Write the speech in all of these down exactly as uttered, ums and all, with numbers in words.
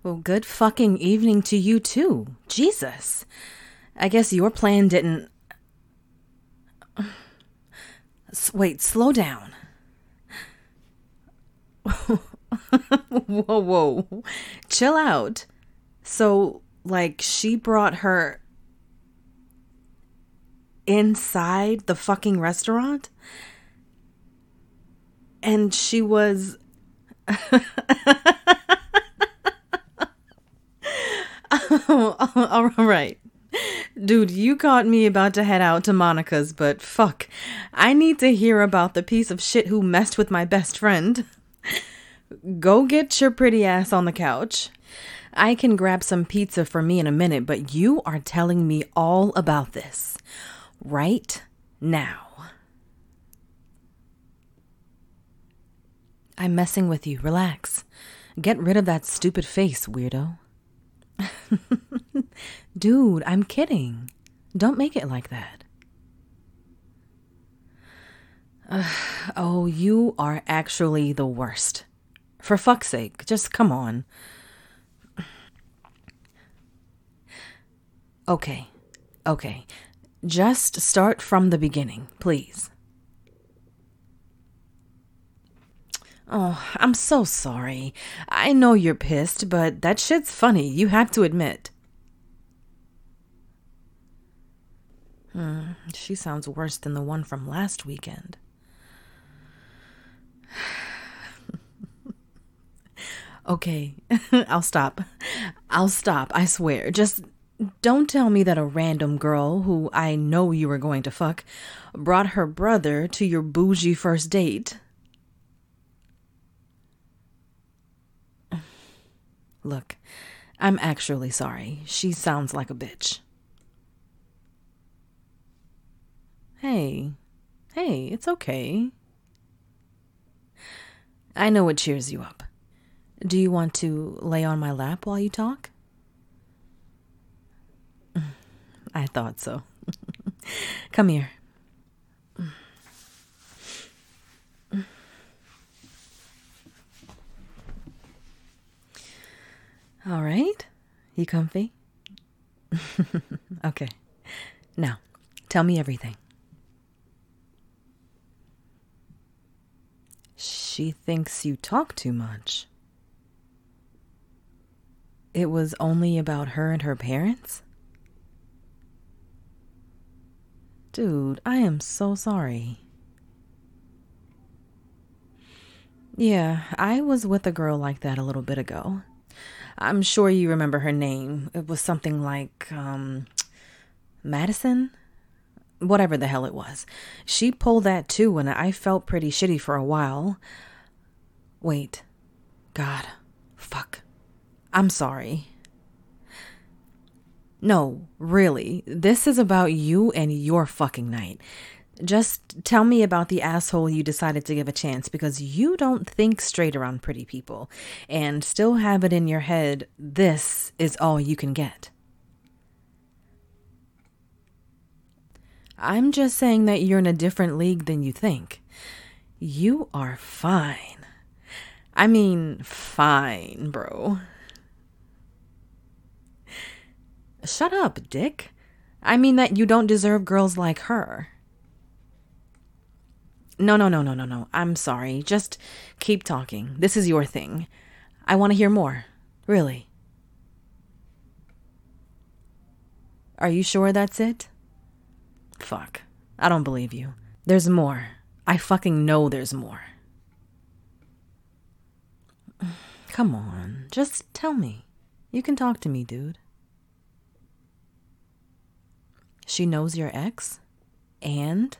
Well, good fucking evening to you too. Jesus. I guess your plan didn't... Wait, slow down. Whoa, whoa. Chill out. So, like, she brought her inside the fucking restaurant? And she was... oh, all right. Dude, you caught me about to head out to Monica's, but fuck. I need to hear about the piece of shit who messed with my best friend. Go get your pretty ass on the couch. I can grab some pizza for me in a minute, but you are telling me all about this right now. I'm messing with you. Relax. Get rid of that stupid face, weirdo. Dude, I'm kidding. Don't make it like that. Uh, oh, you are actually the worst. For fuck's sake, just come on. Okay, okay. Just start from the beginning, please. Oh, I'm so sorry. I know you're pissed, but that shit's funny. You have to admit. Hmm, she sounds worse than the one from last weekend. Okay, I'll stop. I'll stop, I swear. Just don't tell me that a random girl who I know you were going to fuck brought her brother to your bougie first date. Look, I'm actually sorry. She sounds like a bitch. Hey, hey, it's okay. I know it cheers you up. Do you want to lay on my lap while you talk? I thought so. Come here. All right. You comfy? Okay. Now, tell me everything. She thinks you talk too much. It was only about her and her parents? Dude, I am so sorry. Yeah, I was with a girl like that a little bit ago. I'm sure you remember her name. It was something like, um, Madison? Whatever the hell it was. She pulled that too, and I felt pretty shitty for a while. Wait. God. Fuck. I'm sorry. No, really. This is about you and your fucking night. Just tell me about the asshole you decided to give a chance, because you don't think straight around pretty people and still have it in your head this is all you can get. I'm just saying that you're in a different league than you think. You are fine. I mean, fine, bro. Shut up, dick. I mean that you don't deserve girls like her. No, no, no, no, no, no. I'm sorry. Just keep talking. This is your thing. I want to hear more. Really. Are you sure that's it? Fuck. I don't believe you. There's more. I fucking know there's more. Come on. Just tell me. You can talk to me, dude. She knows your ex? And?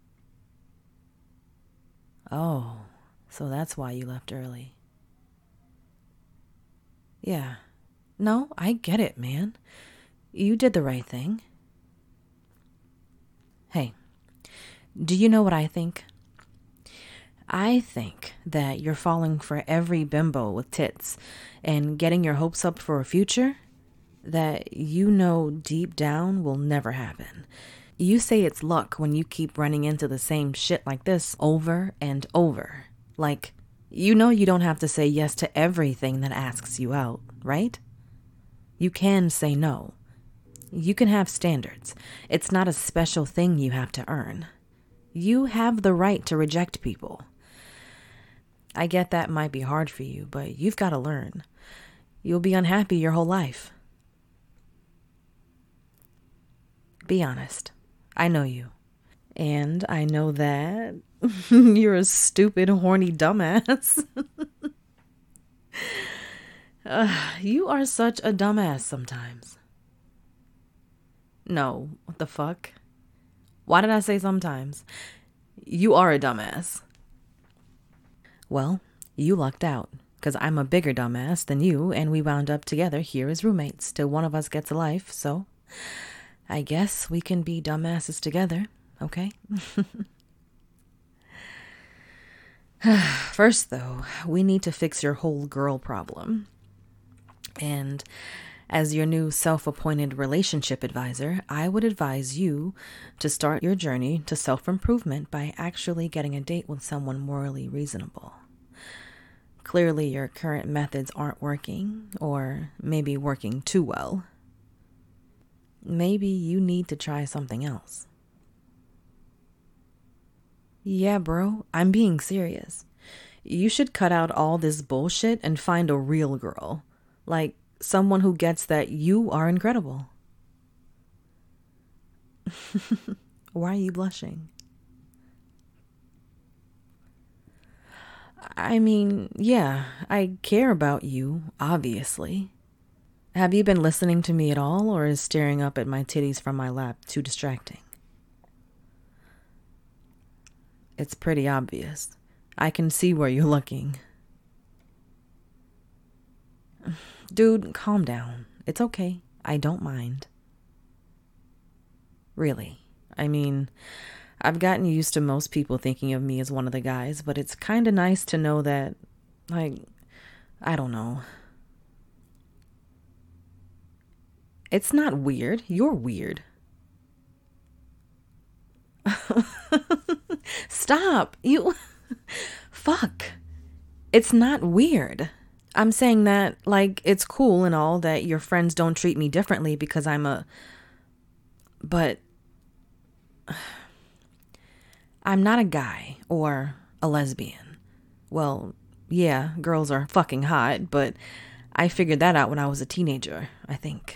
Oh, so that's why you left early. Yeah. No, I get it, man. You did the right thing. Hey, do you know what I think? I think that you're falling for every bimbo with tits and getting your hopes up for a future that you know deep down will never happen. You say it's luck when you keep running into the same shit like this over and over. Like, You know you don't have to say yes to everything that asks you out, right? You can say no. You can have standards. It's not a special thing you have to earn. You have the right to reject people. I get that might be hard for you, but you've got to learn. You'll be unhappy your whole life. Be honest. I know you. And I know that you're a stupid, horny dumbass. uh, you are such a dumbass sometimes. No, what the fuck? Why did I say sometimes? You are a dumbass. Well, you lucked out, because I'm a bigger dumbass than you, and we wound up together here as roommates till one of us gets a life, so I guess we can be dumbasses together, okay? First, though, we need to fix your whole girl problem. And as your new self-appointed relationship advisor, I would advise you to start your journey to self-improvement by actually getting a date with someone morally reasonable. Clearly, your current methods aren't working, or maybe working too well. Maybe you need to try something else. Yeah, bro, I'm being serious. You should cut out all this bullshit and find a real girl. Like, someone who gets that you are incredible. Why are you blushing? I mean, yeah, I care about you, obviously. Have you been listening to me at all, or is staring up at my titties from my lap too distracting? It's pretty obvious. I can see where you're looking. Dude, calm down. It's okay. I don't mind. Really. I mean, I've gotten used to most people thinking of me as one of the guys, but it's kind of nice to know that, like, I don't know. It's not weird. You're weird. Stop. You... Fuck. It's not weird. I'm saying that, like, it's cool and all that your friends don't treat me differently because I'm a... But... I'm not a guy or a lesbian. Well, yeah, girls are fucking hot, but I figured that out when I was a teenager, I think.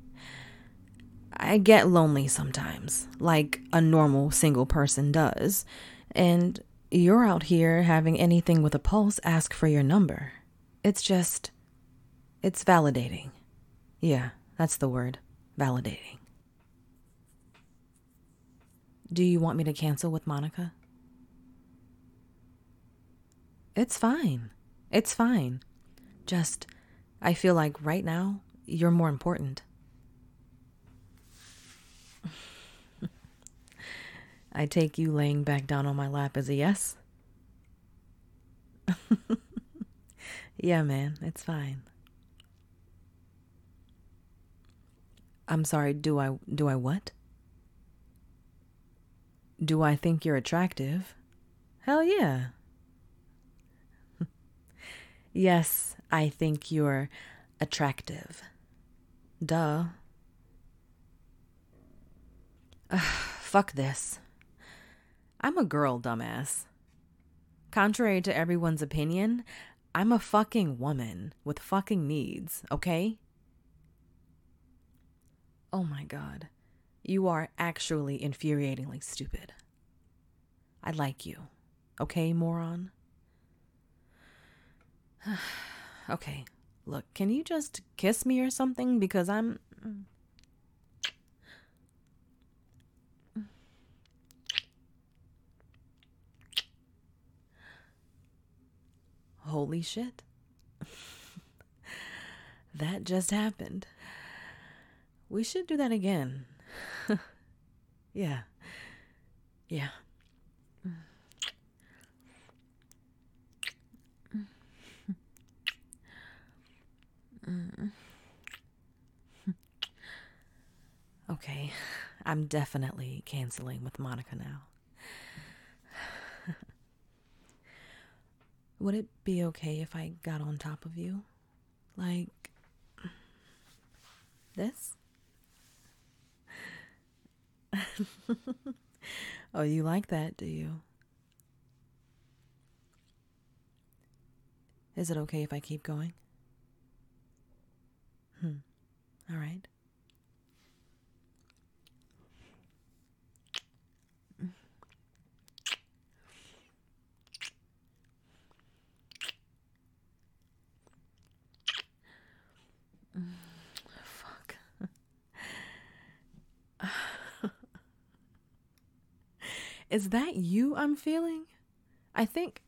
I get lonely sometimes, like a normal single person does, and you're out here having anything with a pulse ask for your number. It's just, it's validating. Yeah, that's the word, validating. Do you want me to cancel with Monica? It's fine. It's fine. Just, I feel like right now, you're more important. I take you laying back down on my lap as a yes? Yeah, man, it's fine. I'm sorry, do I, do I what? Do I think you're attractive? Hell yeah. Yes, I think you're attractive. Duh. Ugh, fuck this. I'm a girl, dumbass. Contrary to everyone's opinion, I'm a fucking woman with fucking needs, okay? Oh my god. You are actually infuriatingly stupid. I like you. Okay, moron? Okay, look, can you just kiss me or something? Because I'm... Holy shit. That just happened. We should do that again. Yeah. Yeah. Okay, I'm definitely canceling with Monica now. Would it be okay if I got on top of you? Like this? Oh, you like that, do you? Is it okay if I keep going? Hmm. All right. Fuck. Is that you I'm feeling? I think.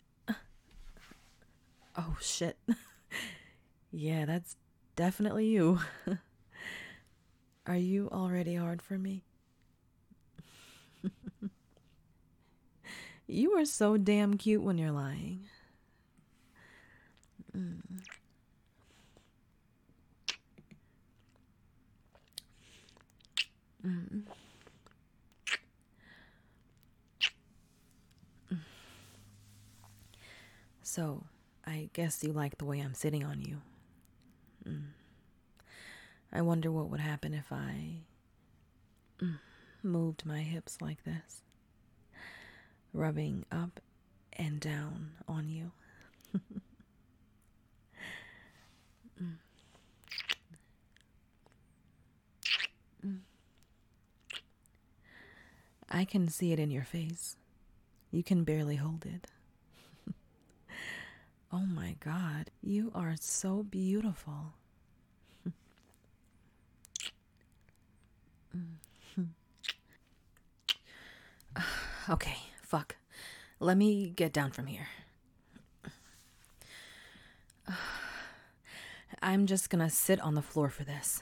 Oh, shit. Yeah, that's definitely you. Are you already hard for me? You are so damn cute when you're lying. Mm. Mm. So, I guess you like the way I'm sitting on you. Mm. I wonder what would happen if I mm, moved my hips like this, rubbing up and down on you. mm. Mm. I can see it in your face. You can barely hold it. Oh my God, you are so beautiful. Okay, fuck. Let me get down from here. I'm just gonna sit on the floor for this.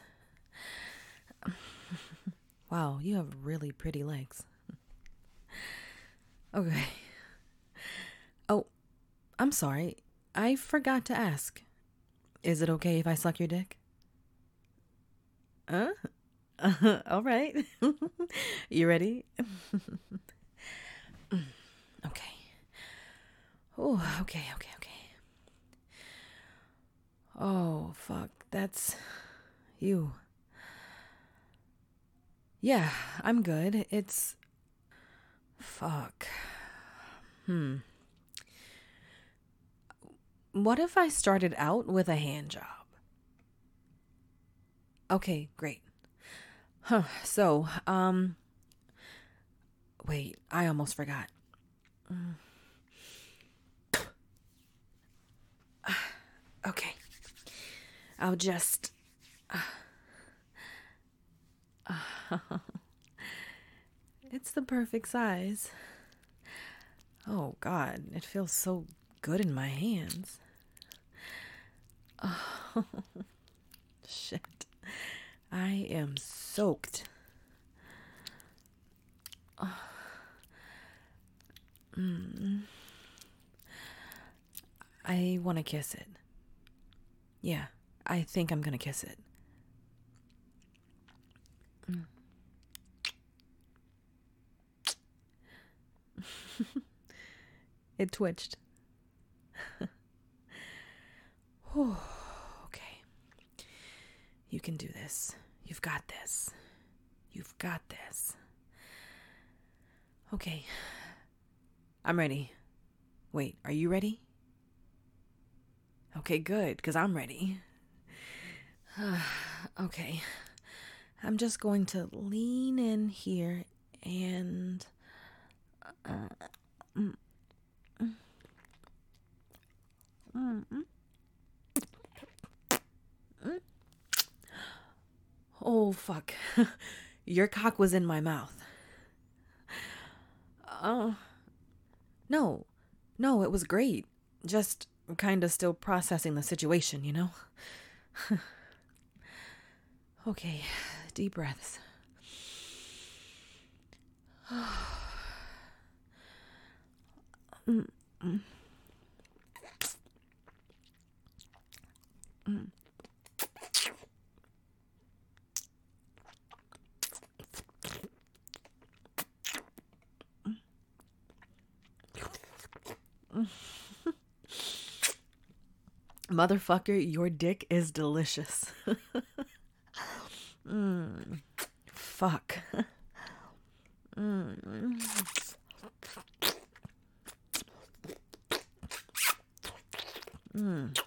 Wow, you have really pretty legs. Okay. Oh, I'm sorry. I forgot to ask. Is it okay if I suck your dick? Huh? Uh, all right. You ready? Okay. Oh, okay, okay, okay. Oh, fuck. That's you. Yeah, I'm good. It's... Fuck. Hmm. What if I started out with a hand job? Okay, great. Huh, so, um... Wait, I almost forgot. Mm. Okay. I'll just... It's the perfect size. Oh, God, it feels so good in my hands. Oh, shit. I am soaked. Oh. Mm. I want to kiss it. Yeah, I think I'm gonna kiss it. Mm. It twitched. Okay. You can do this. You've got this. You've got this. Okay. I'm ready. Wait, are you ready? Okay, good, because I'm ready. Okay. I'm just going to lean in here and... Uh, mm, mm, mm, mm, mm. Oh, fuck. Your cock was in my mouth. Oh. No. No, it was great. Just kind of still processing the situation, you know? Okay, deep breaths. mm, mm. Mm. Motherfucker, your dick is delicious. mm, fuck. mm. Mm.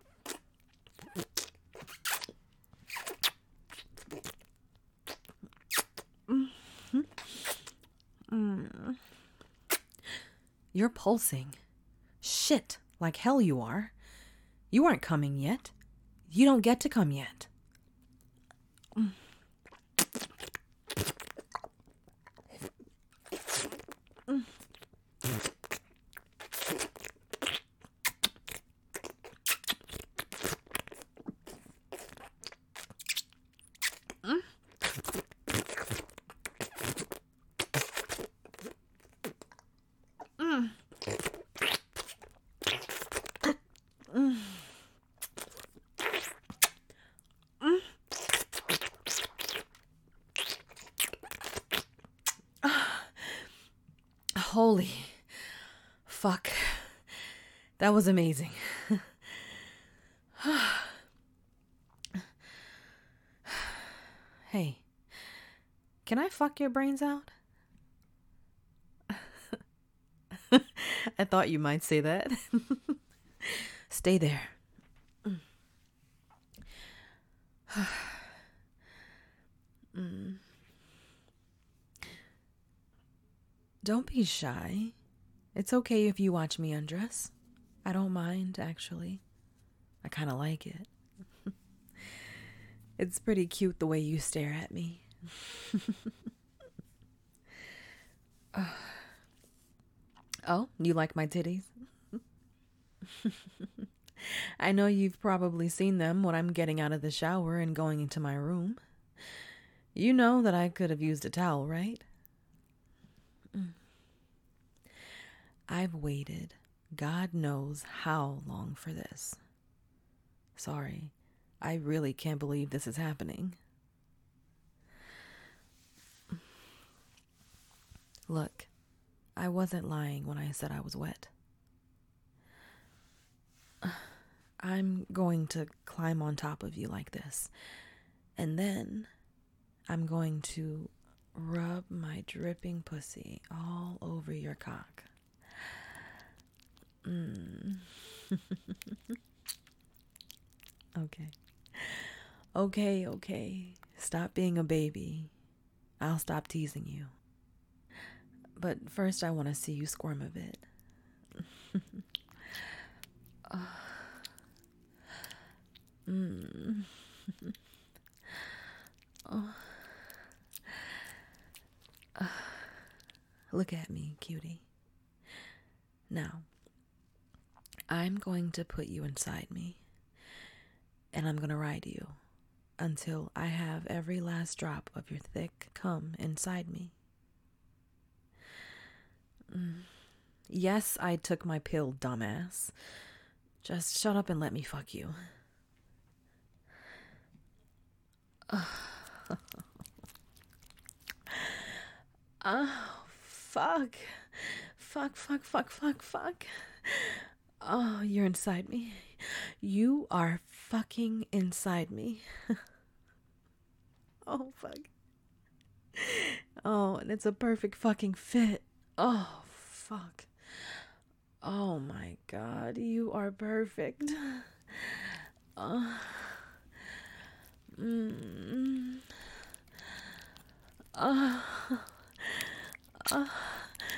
Mm-hmm. Mm. You're pulsing. Shit, like hell you are. You aren't coming yet. You don't get to come yet. Mm. Mm. Mm. Mm. Mm. Mm. Holy fuck. That was amazing. Hey, can I fuck your brains out? I thought you might say that. Stay there. mm. Don't be shy. It's okay if you watch me undress. I don't mind, actually. I kind of like it. It's pretty cute the way you stare at me. uh. Oh, you like my titties? I know you've probably seen them when I'm getting out of the shower and going into my room. You know that I could have used a towel, right? Mm. I've waited God knows how long for this. Sorry, I really can't believe this is happening. Look, I wasn't lying when I said I was wet. I'm going to climb on top of you like this, and then I'm going to rub my dripping pussy all over your cock. Mm. Okay. Okay, okay. Stop being a baby. I'll stop teasing you. But first I want to see you squirm a bit. uh. Mm. oh. uh. Look at me, cutie. Now, I'm going to put you inside me, and I'm going to ride you until I have every last drop of your thick cum inside me. Mm. Yes, I took my pill, dumbass. Just shut up and let me fuck you. Oh, fuck. Fuck, fuck, fuck, fuck, fuck. Oh, you're inside me. You are fucking inside me. Oh, fuck. Oh, and it's a perfect fucking fit. Oh, fuck. Oh my God, you are perfect. Oh. Mm. Oh. Oh.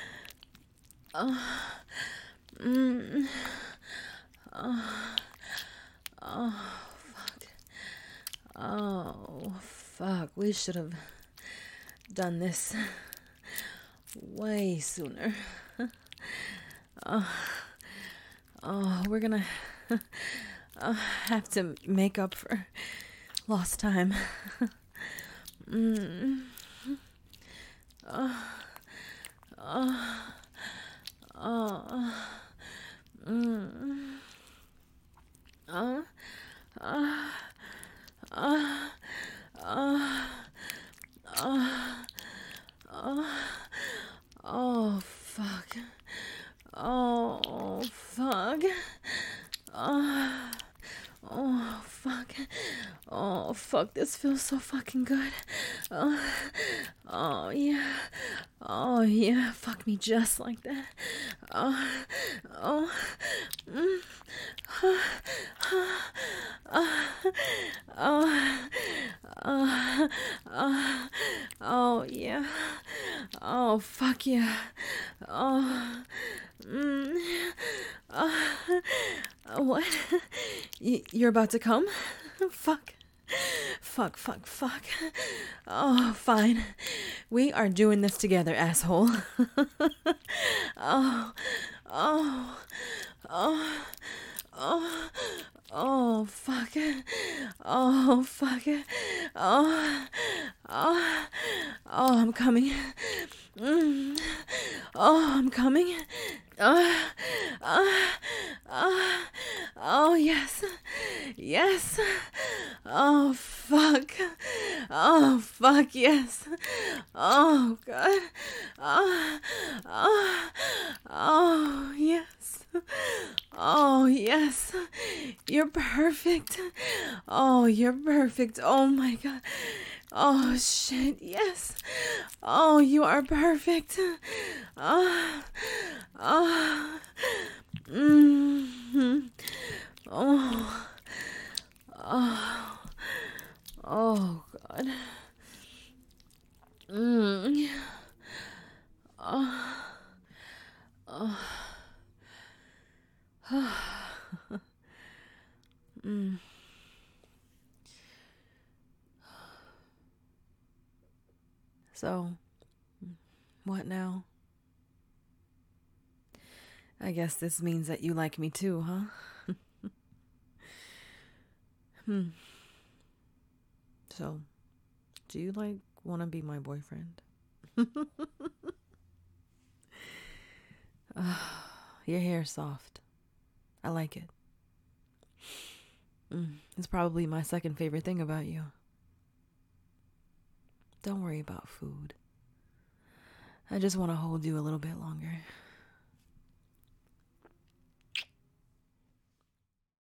Oh. Mm. Oh. Oh, fuck. Oh, fuck. We should have done this way sooner. Oh, oh we're gonna uh, have to make up for lost time. mm. Oh, oh, oh, mm. oh, oh, oh, oh, oh, oh, oh, fuck. Oh, fuck. Oh, Oh, fuck, this feels so fucking good. Oh, oh yeah. Oh, yeah. Fuck me just like that. Oh, oh. Mm. Oh, oh, oh, oh, oh, oh, yeah. Oh, fuck yeah. Oh, mm. Oh, what? Y- you're about to come? Fuck. Fuck, fuck, fuck. Oh, fine. We are doing this together, asshole. Oh, oh, oh, oh, oh, fuck. Oh, fuck. Oh, oh, oh, I'm coming. Mm. Oh, I'm coming. Oh, oh, oh, oh, yes. Yes. Oh, fuck. Oh, fuck, yes. Oh, God. Oh, oh, oh, yes. Oh, yes. You're perfect. Oh, you're perfect. Oh, my God. Oh, shit, yes. Oh, you are perfect. Oh, oh, mm-hmm. Oh, oh, oh, God. Mm. Oh, oh, mm. So, what now? I guess this means that you like me too, huh? Hmm. So, do you, like, want to be my boyfriend? uh, your hair's soft. I like it. Mm, it's probably my second favorite thing about you. Don't worry about food. I just want to hold you a little bit longer.